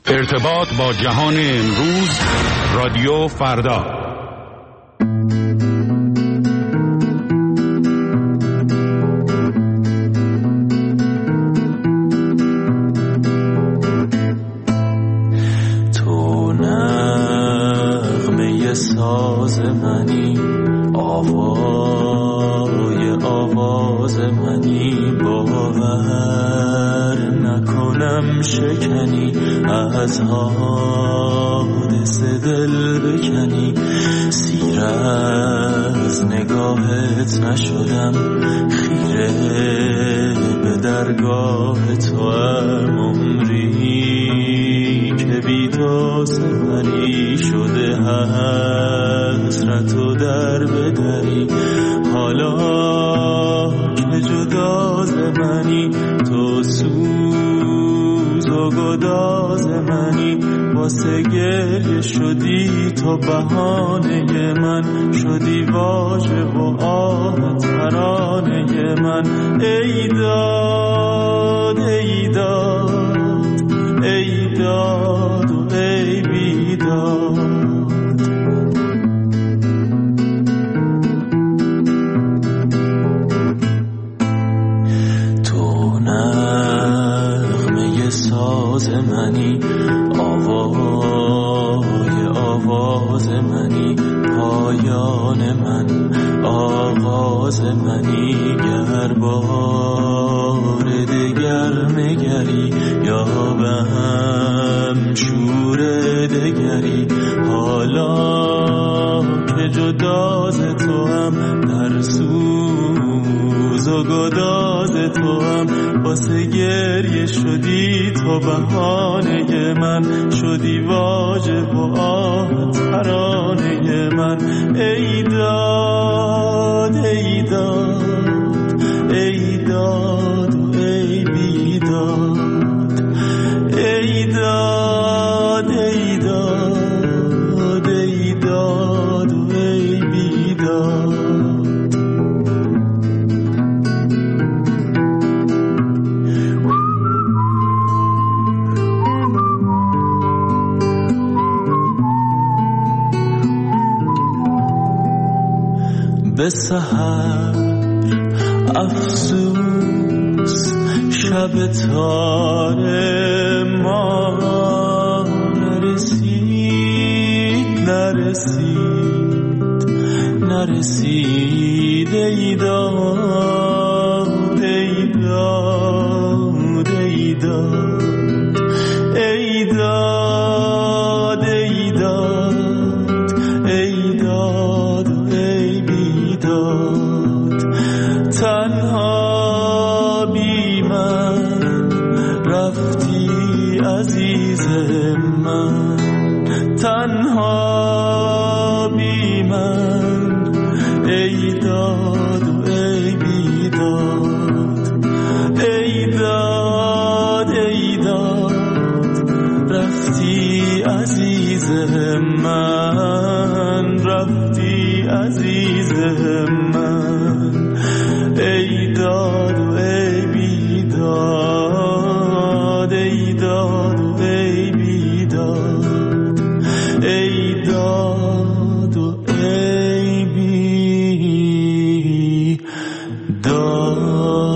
ارتباط با جهان امروز، رادیو فردا. تو نغمه ساز منی، آواز منی، باور نکنم شکنی، از حادثه دل بکنی، سیر از نگاهت نشدم، خیره به درگاه تو هم، عمری که بی تو سفری شده، حسرت و در بدری، حالا که جدا ز منی، تو سوز و گداز منی، واسه گریه شدی تو بهانه من، شدی واژه و آه ترانه من، ای داد ای داد ای داد و ای بیداد. تو نغمه ساز منی، آواز منی، پایان من، آغاز منی، گر بار دگر نگری یا به هم شور دگری، حالا که جدا ز تو هم، در سوز و گداز تو هم، واسه گریه شدی تو بهانه من، شدی واژه و آه ترانه من، ای داد ای داد ای داد و ای بیداد، ای داد ای داد ای داد و ای بیداد. به سحر افسوس شب تار ما نرسید، ای داد ای داد ای داد ای داد ای داد ای داد و ای بیداد. تنها بی من رفتی عزیز من، تنها بی من، ای داد و ای بیداد، ای داد ای داد، رفتی عزیز من، رفتی عزیز من، ای داد و ای بیداد، ای داد و ای بیداد، ای داد و ای بیداد.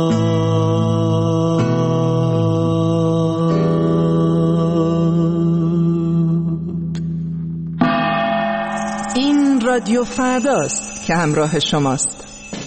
این رادیو فرداست که همراه شماست.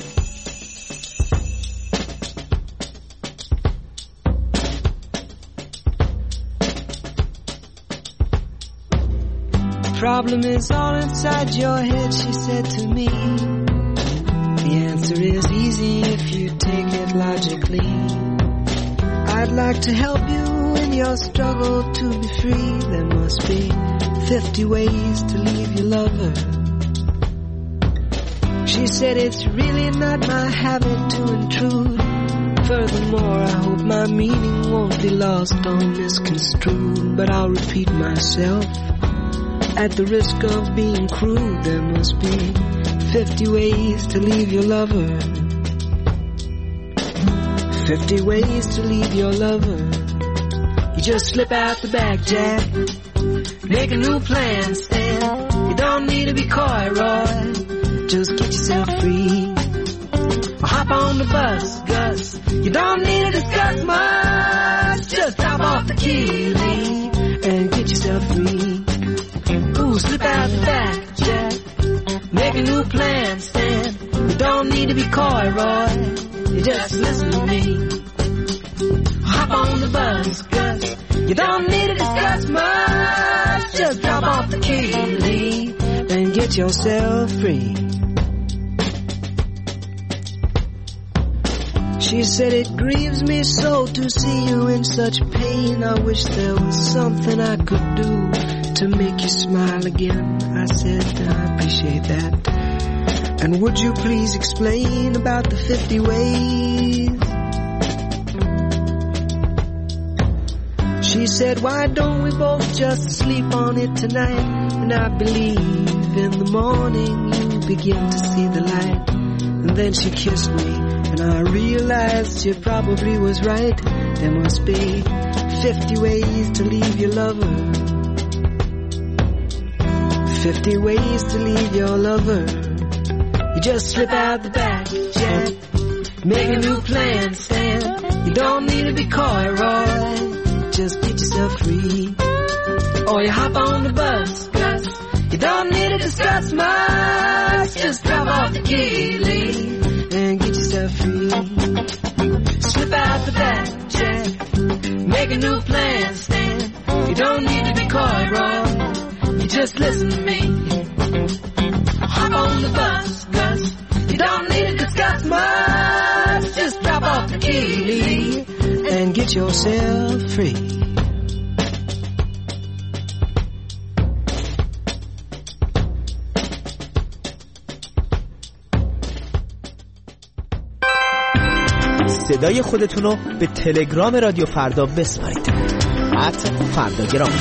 Problem is all inside your head, she said to me. The answer is easy if you take it logically. I'd like to help you in your struggle to be free. There must be 50 ways to leave your lover. She said it's really not my habit to intrude. Furthermore, I hope my meaning won't be lost or misconstrued. But I'll repeat myself. At the risk of being crude, there must be 50 ways to leave your lover. 50 ways to leave your lover. You just slip out the back, Jack. Make a new plan, Stan. You don't need to be coy, Roy. Just get yourself free. Or hop on the bus, Gus. You don't need to discuss much. Just drop off the key, Lee, and get yourself free. Ooh, slip out the back, Jack. Make a new plan, Stan. You don't need to be coy, Roy. You just listen to me. Hop on the bus, Gus. You don't need to discuss much. Just drop off the key, Lee, and get yourself free. She said, it grieves me so to see you in such pain. I wish there was something I could do to make you smile again. I said, I appreciate that. And would you please explain about the 50 ways? She said, why don't we both just sleep on it tonight? And I believe in the morning you begin to see the light. And then she kissed me, and I realized she probably was right. There must be 50 ways to leave your lover. 50 ways to leave your lover. You just slip out the back, Jack. Make a new plan, Stan. You don't need to be coy, Roy. Just get yourself free. Or you hop on the bus, Gus. You don't need to discuss much. Just drop off the key, Lee, and get yourself free. Slip out the back, Jack. Make a new plan, Stan. You don't need to be coy, Roy. You just listen to me. Hop on the bus, Gus. You don't need to discuss much. Just drop off the key, Lee, and get yourself free. صدای خودتون رو به تلگرام رادیو فردا بسپارید. @فرداگرام.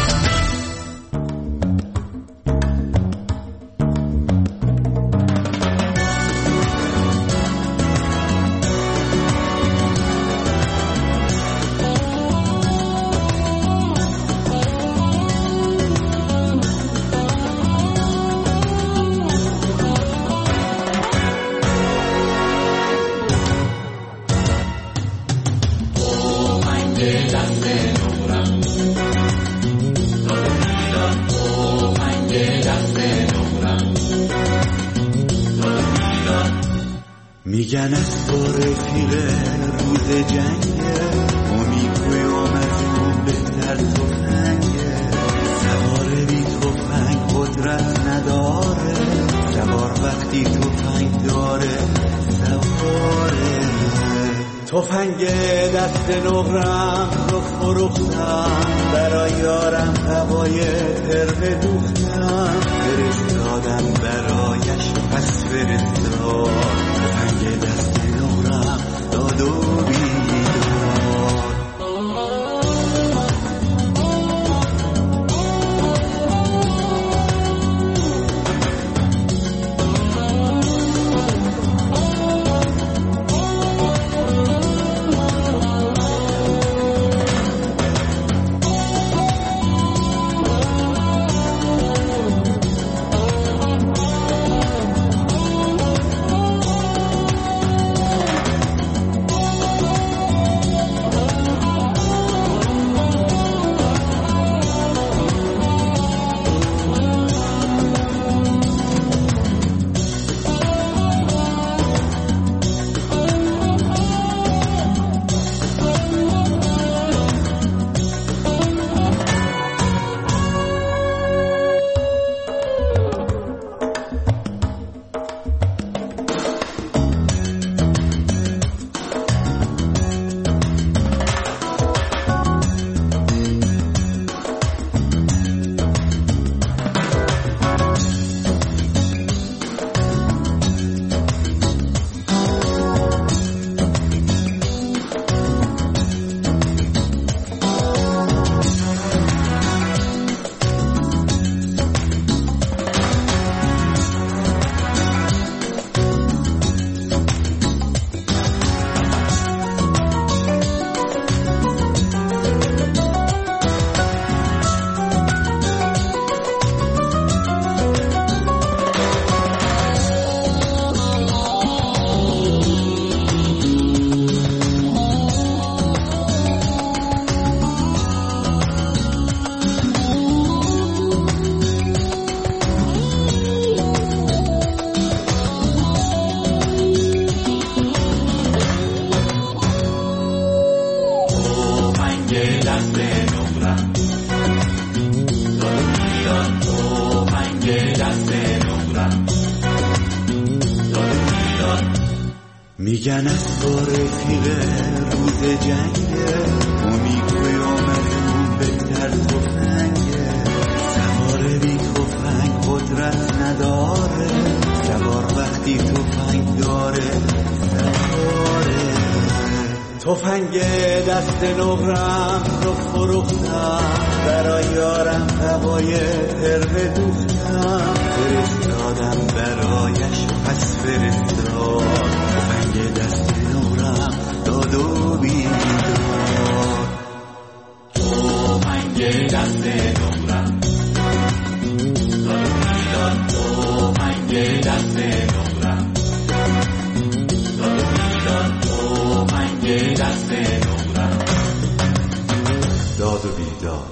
میگن از بار پیره روز جنگه امیدوی آمد بهتر توفنگه سوار بی توفنگ قدرت نداره سوار وقتی توفنگ داره سواره توفنگ دست نقرم رو فروختم برای یارم هوای ترم دوختم فرستادم برایش پس فرستاد توفنگ دست نقرم داد و بیدار دست نمرم دادو بیداد توفنگ دست نمرم دادو بیداد. میگن از تو رفیق روز جنگه امیگوی آمدون بهتر توفنگه سوار بی توفنگ قدرت نداره سوار وقتی توفنگ داره سواره. توفنگ دست نقرم رو فروختم برای یارم هوای ترم دوختم فرستادم برایش پس فرستاد توفنگ دست نقرم داد و بیداد. توفنگ دست نقرم داد و بیداد توفنگ دست نقرم داد و بیداد توفنگ دست نقرم داد و بیداد.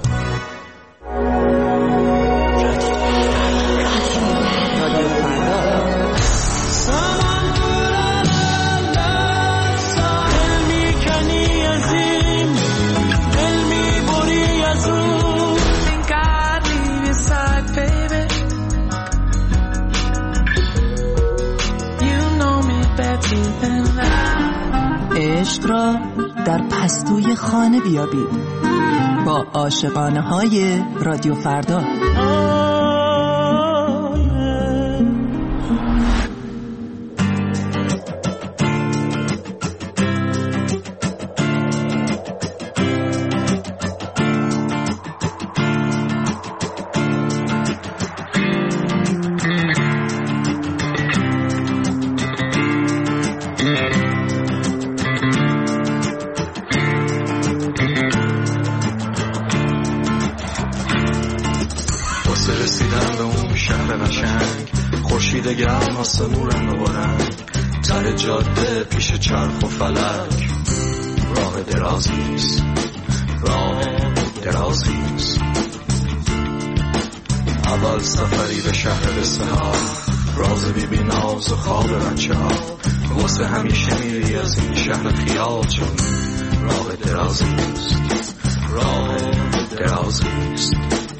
عشق را در پستوی خانه بیابید با عاشقانه های رادیو فردا. گرم آسمون رنگ و رنگ تر جاده پیش چرخ و فلک راه درازیست راه درازیست. اول سفری به شهر بسهار راز بی بی ناز و خواب بچه ها واسه همیشه میری از این شهر خیال چون راه درازیست راه درازیست.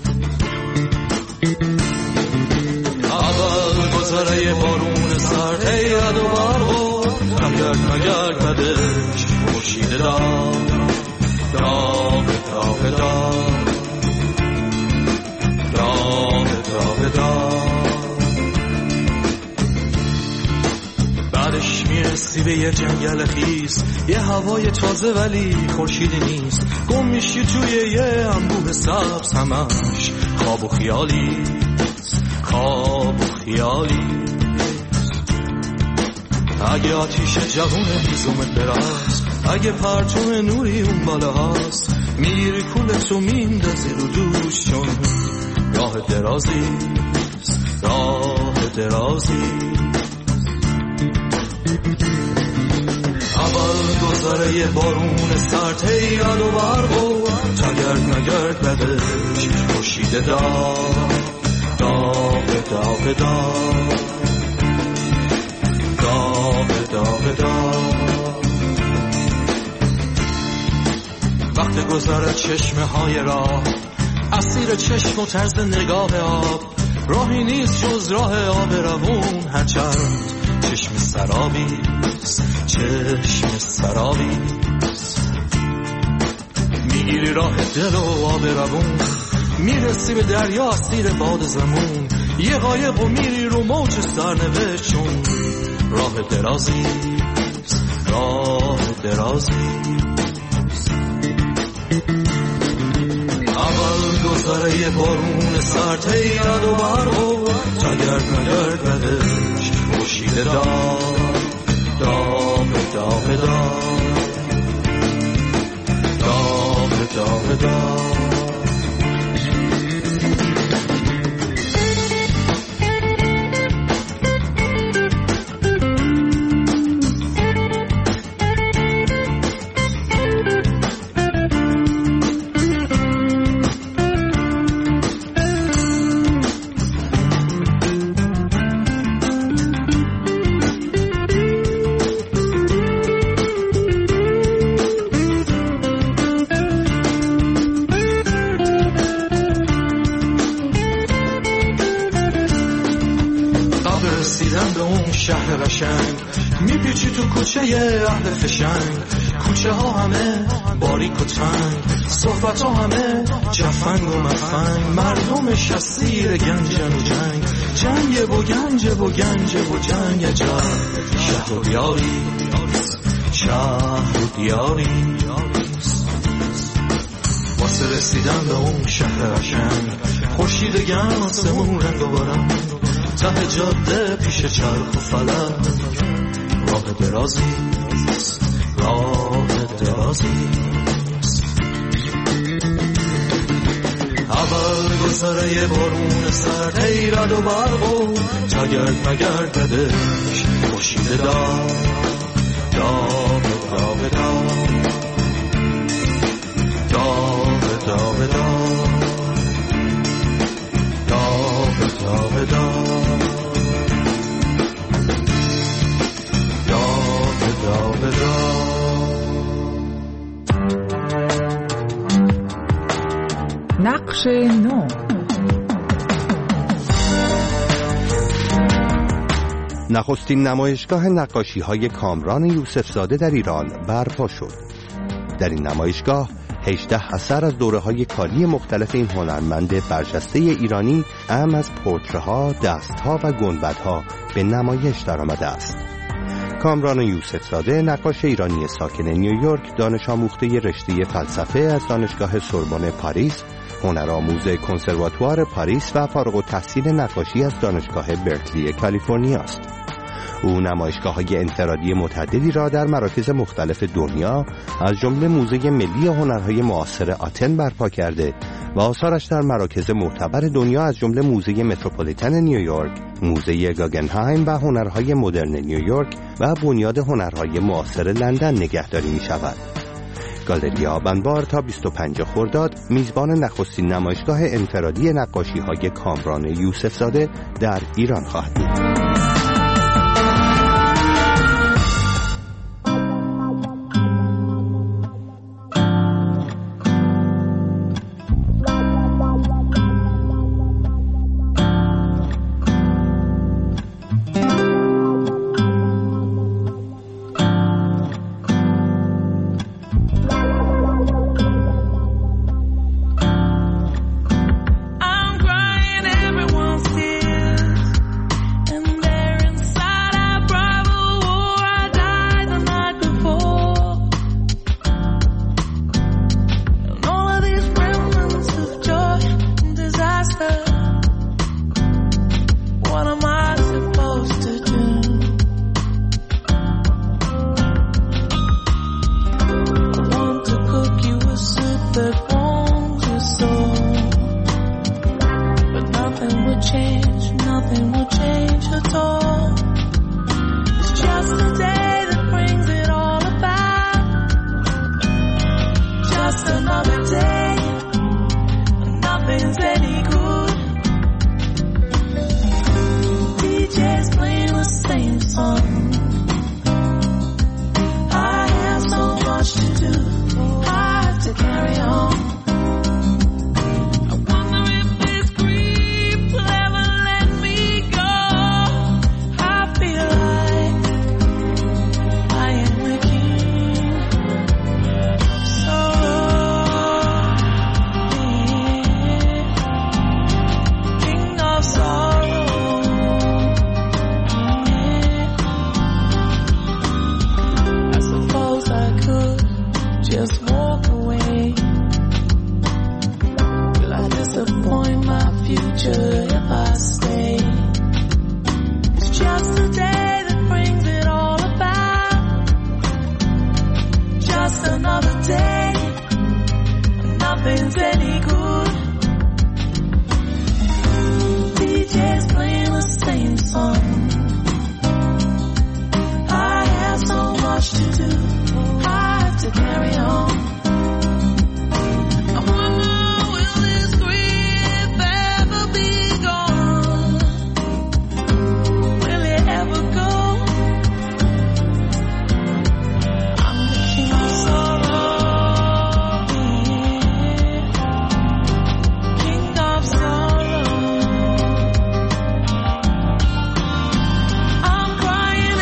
گذره بارون سرد هیاد و برغو مگرد بدش خورشید داغ داغ داغ داغ داغ داغ داغ. بعدش میرسی به یه جنگل خیس یه هوای تازه ولی خورشیدی نیست گم میشی توی یه انبوه سبز همش خواب و خیالی خواب و خیالی. اگه آتیش جوون هیزومت براست اگه پرتون نوری اون بالا هست میری کولتو میندازی رو دوش چون راه درازیست راه درازیست. اول گذره بارون سرد هیاد و برغو تگرد نگرد بدش خورشید داغ داغ داغ داغ داغ داغ داغ. وقت گذر چشمه های راه اسیر چشم و طرز نگاه آب راهی نیست جز راه آب روون هرچند چشم سرابیست چشم سرابیست. میگیری راه دل و آب روون میرسی به دریا اسیر باد زمون یه قایق و میری رو موج سرنوشت چون راه درازیست راه درازیست. اول گذره بارون سرد هیاد و برغو تگرد نگرد بدش خورشید داغ داغ داغ داغ داغ داغ. قشنگ میپیچی تو کوچه اهل فشنگ، کوچه ها همه باریک و تنگ، صحبت ها همه جفنگ و مفنگ، مردم شسیر گنجن و جنگ، جنگ و گنج و گنج و جنگ عجب، شهر و دیاری شهر و دیاری واسه رسیدن به اون شهر قشنگ، خورشید گرم آسمون رنگ و برنگ، ته جاده پیش چرخ و فلک، راه درازی راه درازی اول گذره یه بارون سرد، ای رد و برق و تگرد مگرد بدش، خورشید داغ داغ داغ داغ داغ داغ داغ داغ نقش نو. نخستین نمایشگاه نقاشی‌های کامران یوسف زاده در ایران برپا شد. در این نمایشگاه 18 اثر از دوره‌های کاری مختلف این هنرمند برجسته ایرانی اهم از پورتره‌ها، دست‌ها و گنبدها به نمایش درآمده است. کامران یوسف زاده نقاش ایرانی ساکن نیویورک، دانش آموخته رشته فلسفه از دانشگاه سوربن پاریس، هنرآموز کنسرواتوار پاریس و فارغ التحصیل نقاشی از دانشگاه برکلی کالیفرنیا است. او نمایشگاه‌های انفرادی متعددی را در مراکز مختلف دنیا از جمله موزه ملی هنرهای معاصر آتن برپا کرده و آثارش در مراکز معتبر دنیا از جمله موزه متروپولیتن نیویورک، موزه گاگنهایم و هنرهای مدرن نیویورک و بنیاد هنرهای معاصر لندن نگهداری می‌شود. گالری آبنبار تا 25 خرداد میزبان نخستین نمایشگاه انفرادی نقاشی‌های کامران یوسف زاده در ایران خواهد بود. I'm crying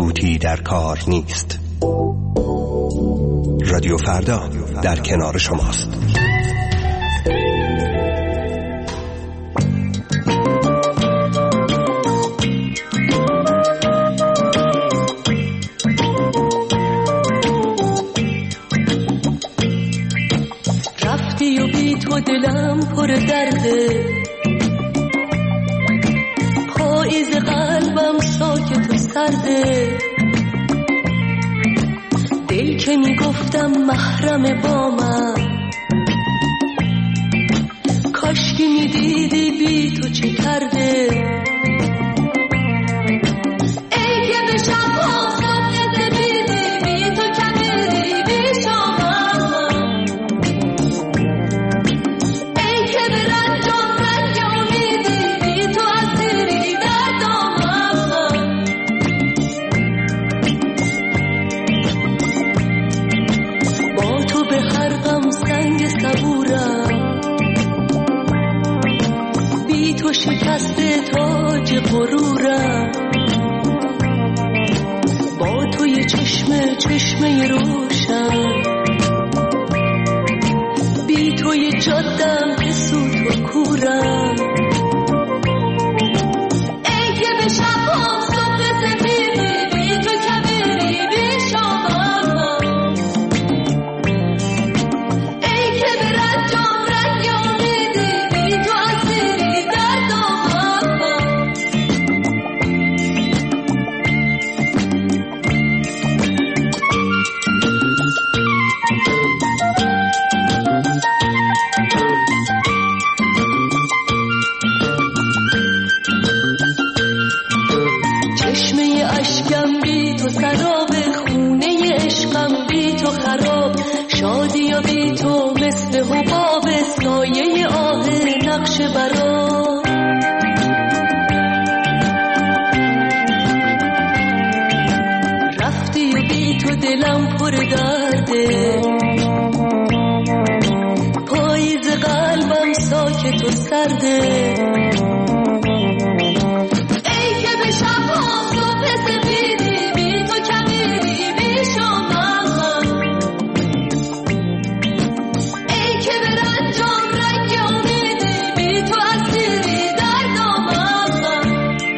سکوتی در کار نیست. رادیو فردا در کنار شماست. رفتی و بی تو دلم پر درده، پاییز قلبم ساکت و سرده، دل که میگفتم محرم با من، کاش که میدیدی بی تو چه کرده. ای که به شب ها صبح دیدی بی تو کمیدی بی شامم، ای که به رنجام رنج امیدی بی تو اسیری در دامم. با تو به هر غم سنگ صبورم، بی تو شکست تاج غرورم، با تو یه چشمه روشن، بی تو یه جادم که سوت و کورم. ای که به شبها صبح سفیدی بی تو کبیری بی شامم، ای که به رنجام رنگ امیدی بی تو اسیری در دامم. چشمه اشکم بی تو سراب، خونه عشقم بی تو خراب، شادی و بی تو مثل حباب، سایه آه نقش برا. رفتی و بی تو دلم پر درده، پاییز قلبم ساکت و سرده، ای که به شبها صبح سفیدی بی تو کمیدی بی شامم، ای که به رنجام رنگ امیدی بی تو اسیری در دامم.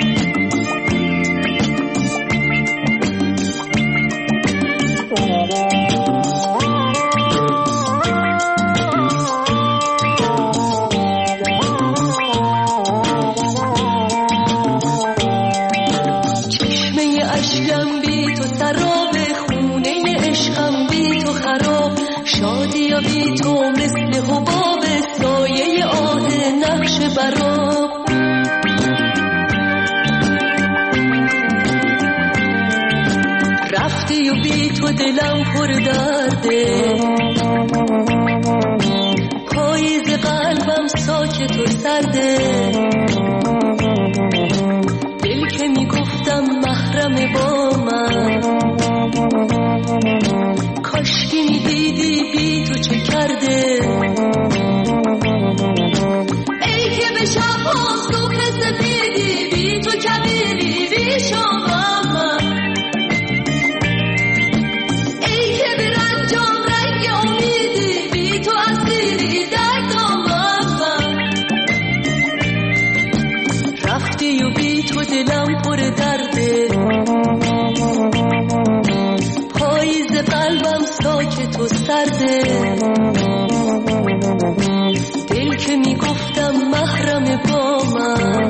چشمه اشکم بی تو سراب، خونه عشقم بی تو خراب، شادی و بی تو مثل حباب، سایه آه نقش براب. رفتی و بی تو دلم پر درده، پاییز قلبم ساکت و سرده، دل که میگفتم محرم با من، کاش که میدیدی بی تو چه کرده. ای که به شبها صبح سفیدی بی تو کبیری بی شامم، ای که به رنجام رنگ امیدی بی تو اسیری در دامم. رفتی و بی تو دلم پر درده، پاییز قلبم ساکت و سرده، دل که میگفتم محرم با من،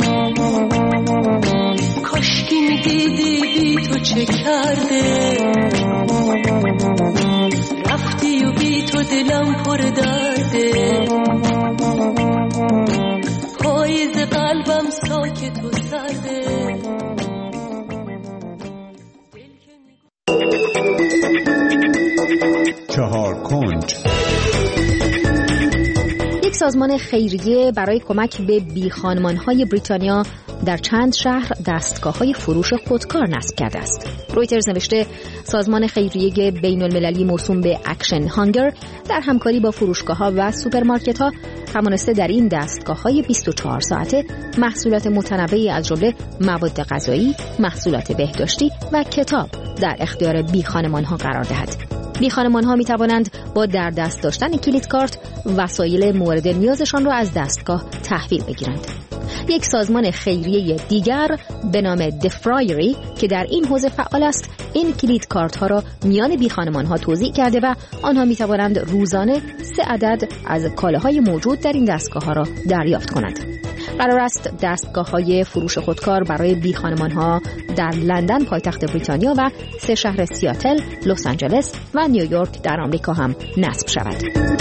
کاش که میدیدی بی تو چه کرده. رفتی و بی تو دلم پر درده، پاییز قلبم ساکت و سرده. چهار کنج. یک سازمان خیریه برای کمک به بیخانمان‌های بریتانیا در چند شهر دستگاه‌های فروش خودکار نصب کرده است. رویترز نوشته سازمان خیریه بین‌المللی موسوم به اکشن هانگر در همکاری با فروشگاه‌ها و سوپرمارکت‌ها توانسته در این دستگاه‌های 24 ساعته محصولات متنوعی از جمله مواد غذایی، محصولات بهداشتی و کتاب در اختیار بیخانمان‌ها قرار دهد. بیخانمان‌ها می‌توانند با در دست داشتن کلید کارت وسایل مورد نیازشان را از دستگاه تحویل بگیرند. یک سازمان خیریه دیگر به نام دفرایری که در این حوزه فعال است، این کلید کارت ها را میان بی خانمان ها توزیع کرده و آنها می توانند روزانه 3 عدد از کالاهای موجود در این دستگاه ها را دریافت کنند. قرار است دستگاه های فروش خودکار برای بی خانمان ها در لندن پایتخت بریتانیا و 3 شهر سیاتل، لس آنجلس و نیویورک در آمریکا هم نصب شود.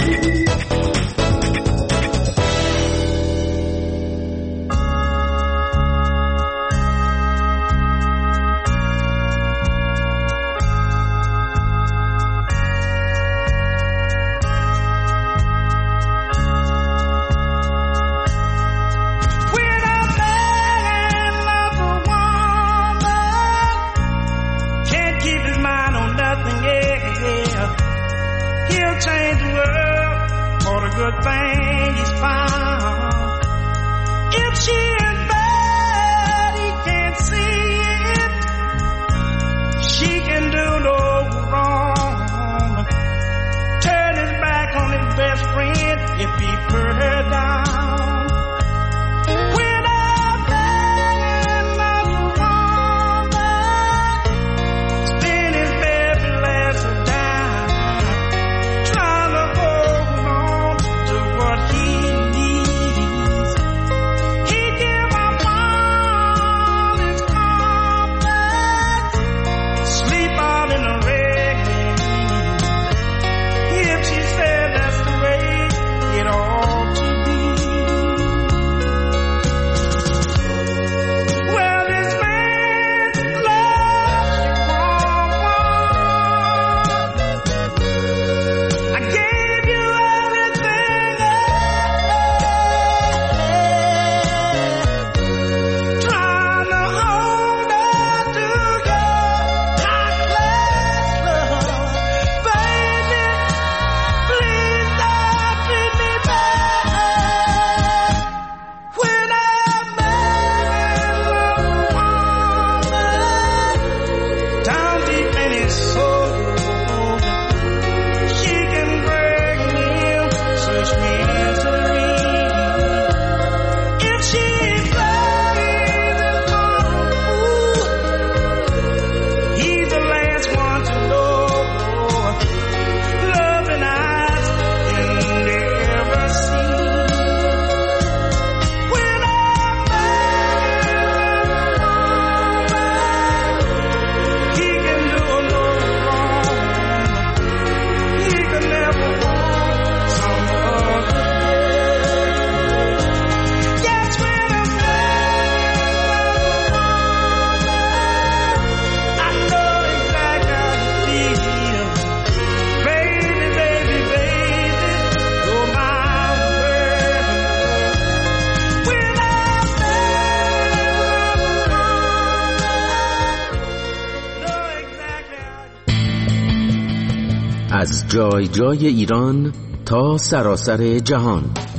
از جای جای ایران تا سراسر جهان،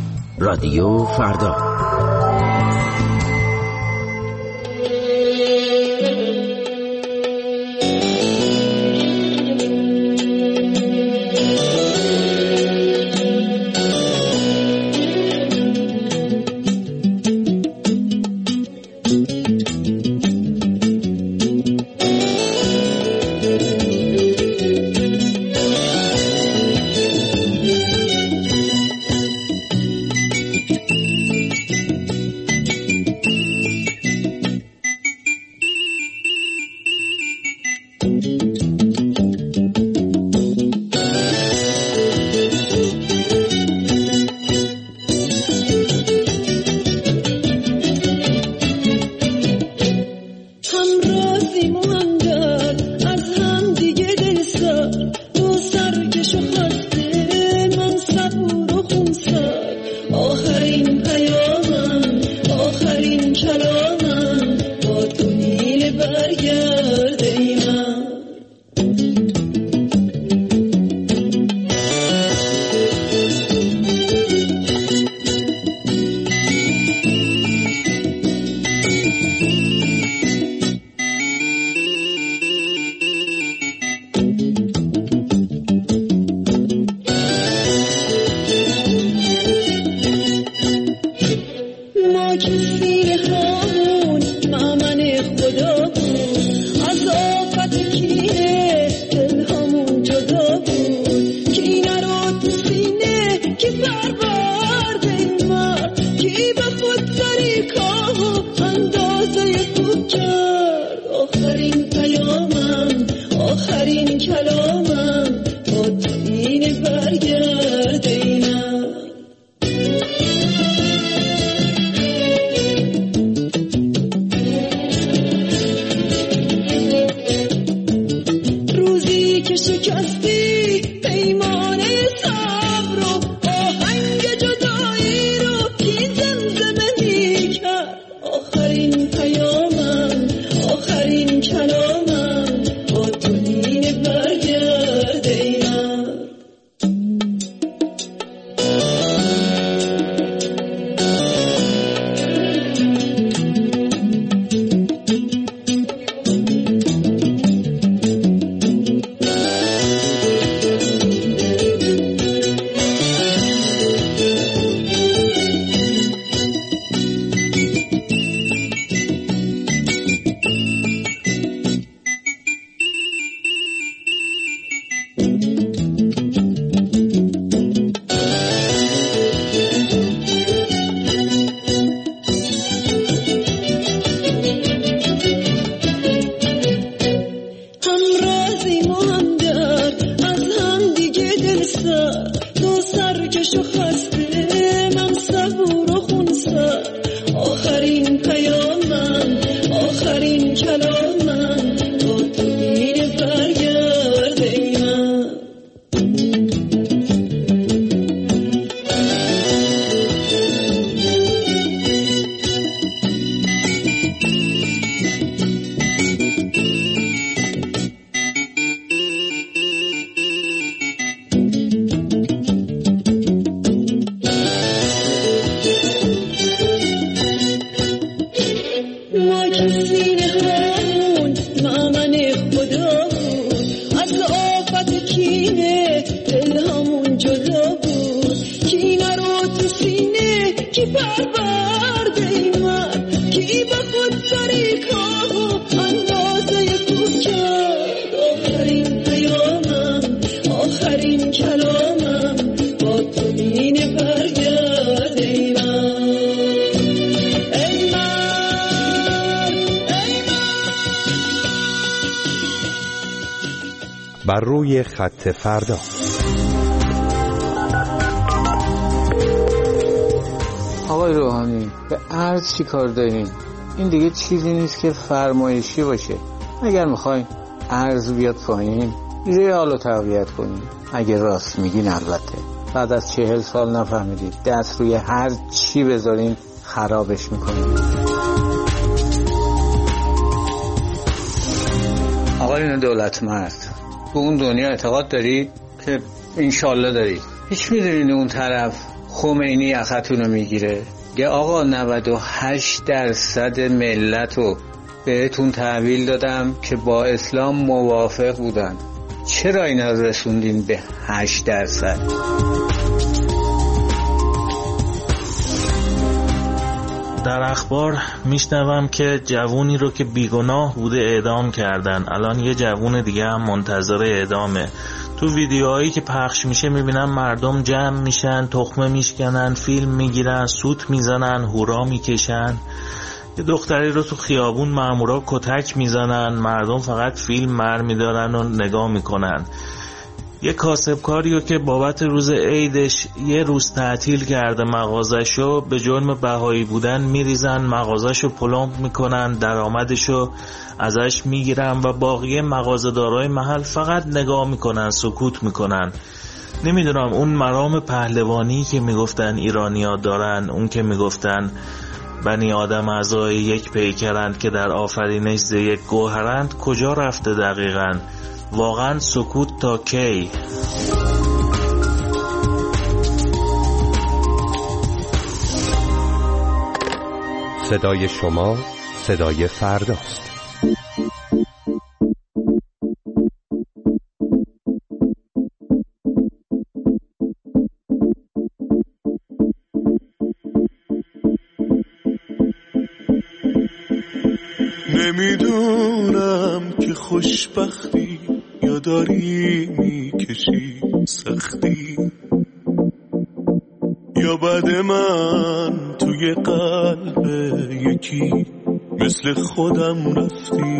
رادیو فردا. بر روی خط فردا. آقای روحانی به عرض چی کار دارین؟ این دیگه چیزی نیست که فرمایشی باشه. اگر میخواین عرض بیاد پایین ریال رو تقویت کنین. اگر راست میگین البته. بعد از 40 سال نفهمیدید دست روی هر چی بذارین خرابش میکنین. آقایون دولتمرد، به اون دنیا اعتقاد دارید که انشالله دارید. هیچ میدونین اون طرف خمینی یختون رو میگیره که آقا 98% ملت رو بهتون تحویل دادم که با اسلام موافق بودن. چرا اینا رو رسوندین به 8%؟ در اخبار میشنوم که جوونی رو که بیگناه بوده اعدام کردن. الان یه جوون دیگه هم منتظر اعدامه. تو ویدیوهایی که پخش میشه میبینم مردم جمع میشن، تخمه میشکنن، فیلم میگیرن، سوت میزنن، هورا میکشن. یه دختری رو تو خیابون مامورا کتک میزنن، مردم فقط فیلم برمیدارن و نگاه میکنن. یه کاسبکاریو که بابت روز عیدش یه روز تعطیل کرده مغازشو، به جرم بهایی بودن میریزن، مغازشو پلمپ میکنن، درآمدشو ازش میگیرن و باقی مغازه‌دارای محل فقط نگاه میکنن، سکوت میکنن. نمیدونم اون مرام پهلوانی که میگفتن ایرانی‌ها دارن، اون که میگفتن بنی آدم اعضای یک پیکرند که در آفرینش ز یک گوهرند، کجا رفته دقیقاً؟ واقعا سکوت تا کی؟ صدای شما صدای فرداست. نمیدونم که خوشبختی یا داری میکشی سختی، یا بعد من توی قلب یکی مثل خودم رفتی.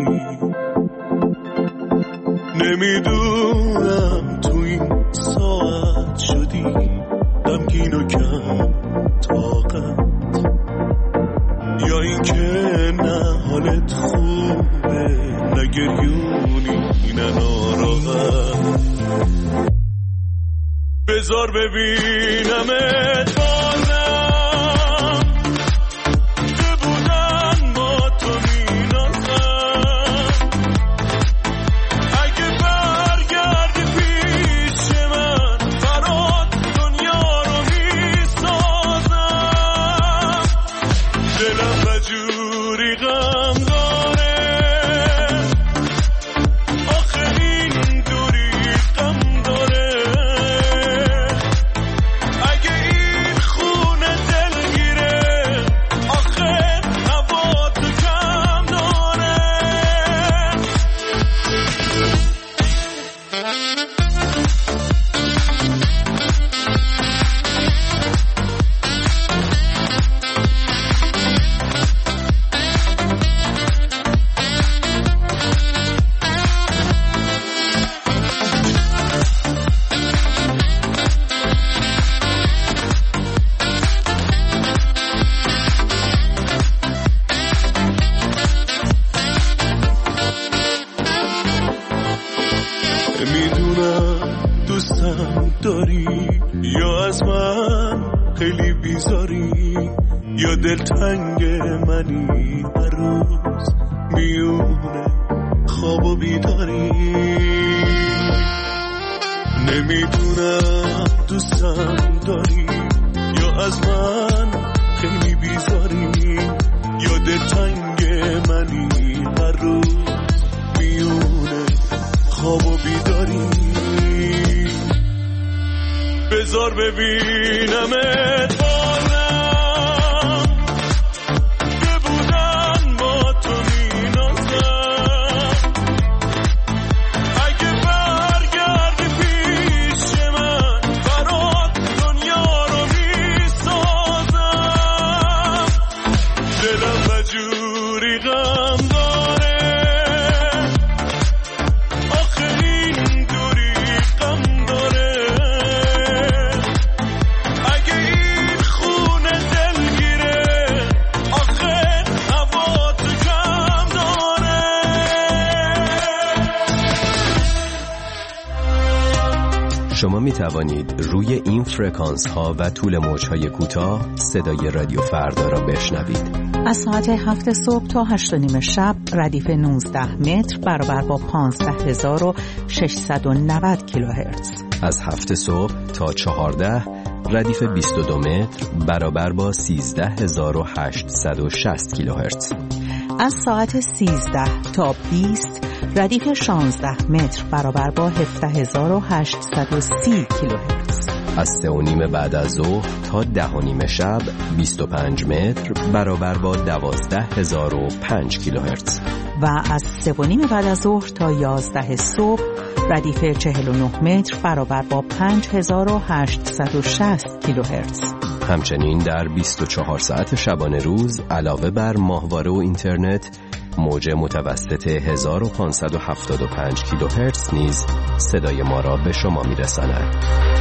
نمیدونم تو این ساعت شدی غمگین و کم طاقت، یا این که نه حالت خوبه، نه گریونی نه ناراحت. بذار ببینمت بازم، که بودن با تو مینازم. اگه برگردی پیش من، برات دنیا رو میسازم. دلم بجوری غم داره، آخه این دوری غم داره. اگه این نمیدونم دوستم داری یا از من خیلی بیزاری یا دلتنگ منی هر روز میونه خواب و بیداری نمیدونم دوستم داری یا از من خیلی بیزاری یا دلتنگ منی هر روز میونه خواب و بیداری بذار ببینمت بازم که بودن با تو مینازم اگه برگردی پیش من برات دنیا رو میسازم دلم بجوری غم داره آخه این دوری غم داره اگه این خونه دلگیره آخه هوا تو کم داره شما می توانید روی این فرکانس ها و طول موج های کوتاه صدای رادیو فردا را بشنوید. از ساعت 7 صبح تا 8:30 شب ردیف 19 متر برابر با 15690 کیلوهرتز. از 7 صبح تا 14 ردیف 22 متر برابر با 13860 کیلوهرتز. از ساعت 13 تا 20 ردیف 16 متر برابر با 17830 کیلوهرتز. از 3:30 بعد از ظهر تا 10:30 شب 25 متر برابر با 12005 کیلوهرتز. و از 3:30 بعد از ظهر تا 11 صبح ردیف 49 متر برابر با 5860 کیلوهرتز. همچنین در 24 ساعت شبانه روز علاوه بر ماهواره و اینترنت موج متوسط 1575 کیلوهرتز نیز صدای ما را به شما میرساند.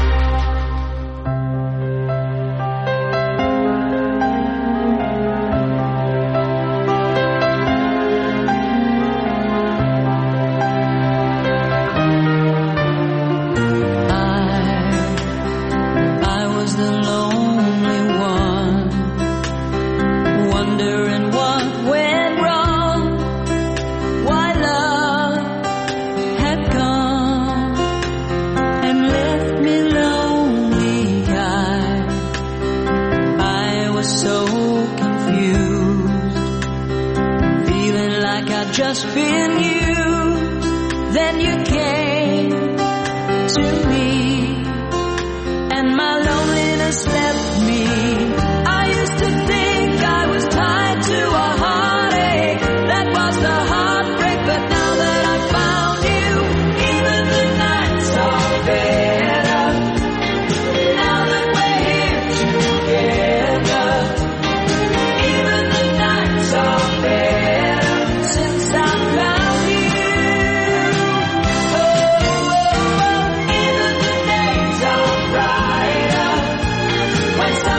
Just been used, then you came to me, and my loneliness left me. I used to think I was tied to a heartache, that was the heartbreak, but now that I found you, even the nights are better, now that we're here together, even the nights are better. Since I found you, oh, even the days are brighter when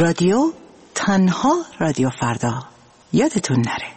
رادیو، تنها رادیو فردا. یادتون نره.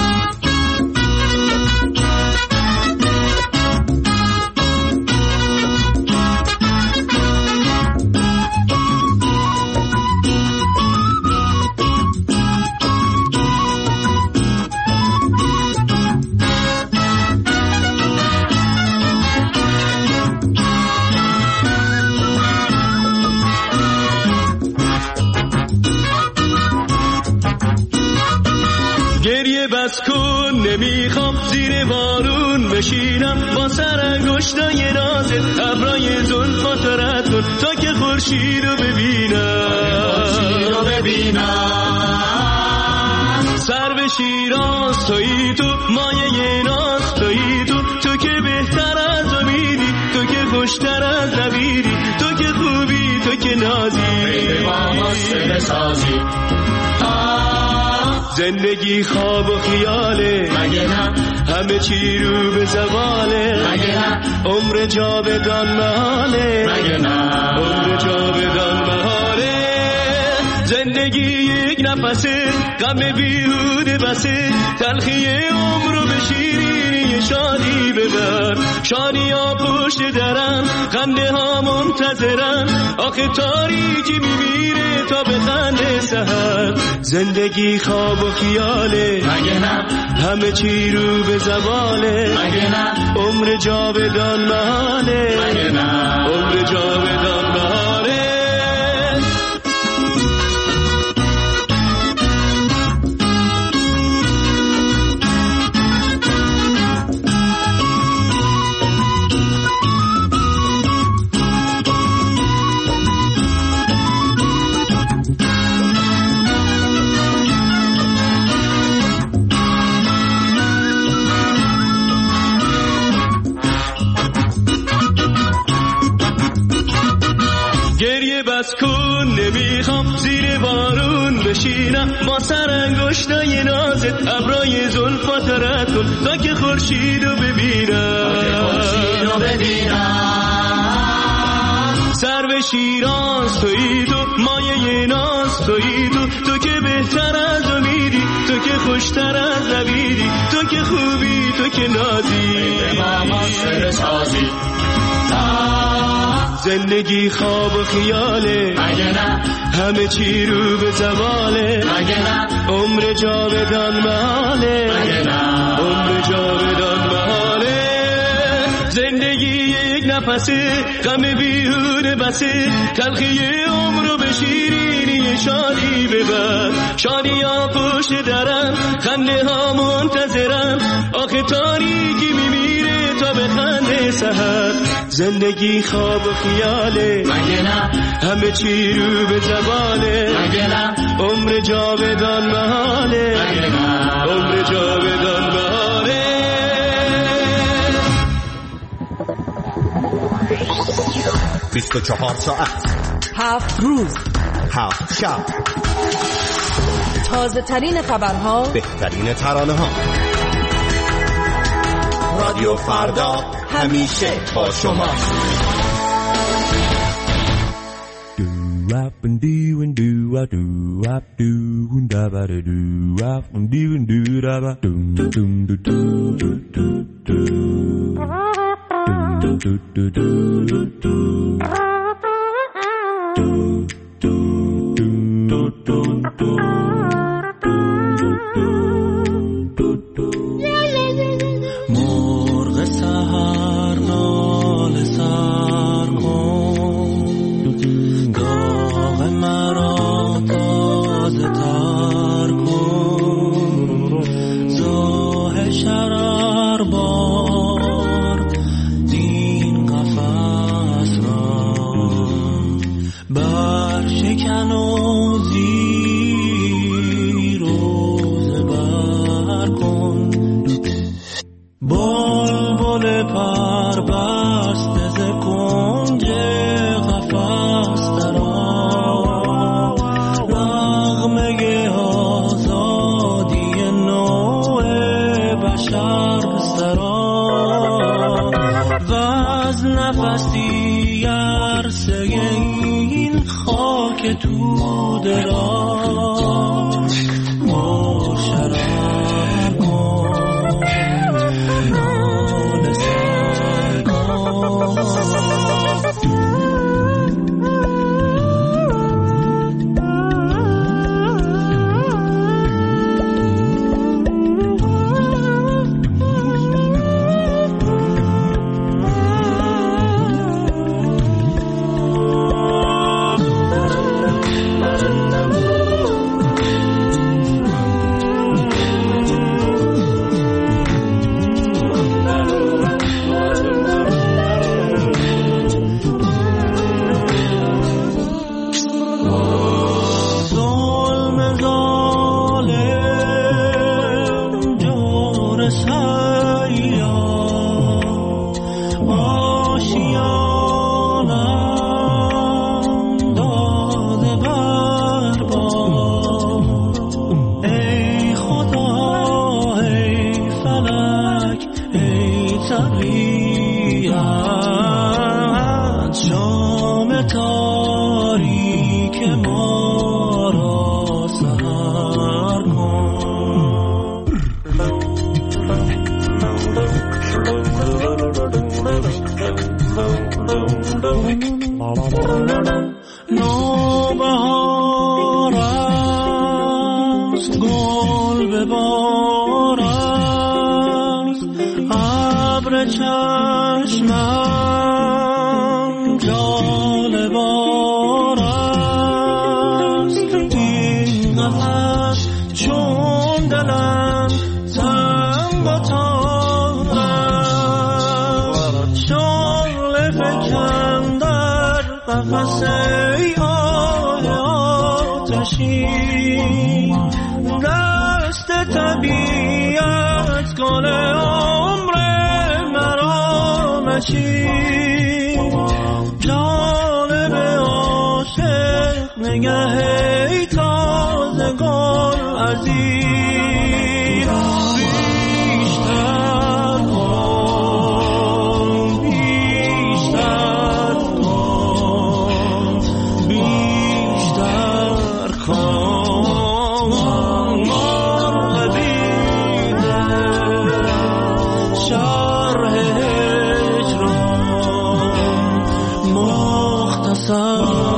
بس کن نمیخوام زیر بارون بشینم با سر انگشتای نازت ابرای زلفات رد کن تا که خورشید رو ببینم سر به شیراز تویی تو مایه ناز تویی تو که بهتر از امیدی تو که خوشتر از نویدی تو که خوبی تو که نازی زندگی خواب و خیاله مگه نه همه چی رو به زواله مگه نه عمر جاودان محاله مگه نه عمر جاودان محاله زندگی یک نفسه غم بیهوده بسه تلخی عمر رو به شیرینی شادی ببر شادی ها پشت درم خنده ها منتظرم آخه تاریکی میمیره تا به خنده سحر زندگی خواب و خیاله مگه نه همه چی رو به زواله مگه نه عمر جاودان محاله مگه نه عمر جاودان محاله بس کن نمیخوام زیر بارون بشینم با سر انگشتای نازت ابرای زلفات رد کن تا که خورشید رو ببینم سر به شیراز تویی تو مایه ناز تویی تو که بهتر از امیدی تو که خوشتر از نویدی تو که خوبی تو که نازی زندگی خواب و خیاله مگه نه همه چی رو به زواله مگه نه عمر جاودان محاله مگه نه عمر جاودان محاله زندگی یک نفسه غم بیهوده بسه تلخی عمر رو به شیرینی شادی ببر شادی ها پشت درم خنده ها منتظرم آخه تاریکی میمیره تا به خنده سحر زندگی خواب و خیاله مگه نه همه چی رو به زواله مگه نه عمر جاودان محاله مگه نه عمر جاودان محاله 24 ساعت 7 روز 7 شب تازه ترین خبرها بهترین ترانه ها رادیو فردا همیشه با شما مرغ سحر ناله سر کن داغ مرا تازه تر کن زاه شرر بار دین قفس را بر شکن و زیر و زبر کن بلبل پر بسته ز کنج قفس درآ نغمه آزادی نوع بشر سرا و از نفسی عرصه این خاک تو درا مشرم کن نان سر کن نوبهار است گل ببار است ابر چشمم جالبار است این قفس چون دلم تنگ و تار است شعله فکن در قفس دست طبیعت گل عمر مرا مچین جانب عاشق نگه تازه گل عزیز بیشتر کن بیشتر کن بیشتر کن شرح هجران مختصر